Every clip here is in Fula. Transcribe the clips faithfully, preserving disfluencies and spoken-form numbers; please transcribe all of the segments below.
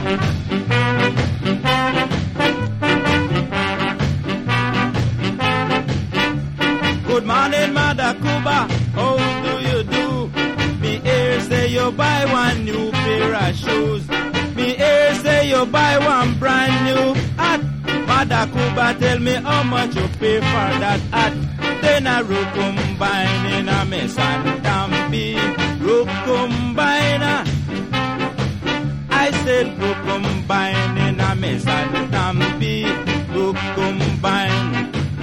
Good morning, Mother Cuba, how do you do? Me hear say you buy one new pair of shoes. Me hear say you buy one brand new hat. Mother Cuba, tell me how much you pay for that hat. Then I rook combine in a mess and tampi. Rook combine. I said rook combine in a mess and tampi. Rook combine.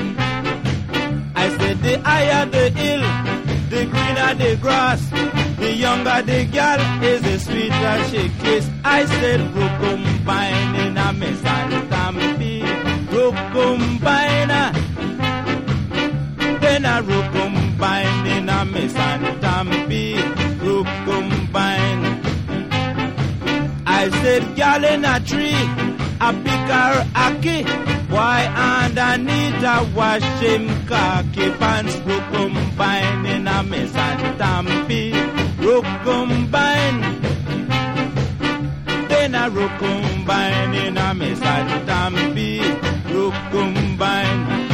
I said the higher the hill, the greener the grass, the younger the girl is the sweeter she kiss. I said rook combine in a mess and tampi. Rook combine. Then a rook combine in a mess and tampi. Rook combine. I said girl in a tree, a pick her aki. Why underneath a wash him khaki pants. Rook combine in a mess and tampi. Rook combine. Then a rook combine in a mess and tampi. Rook combine.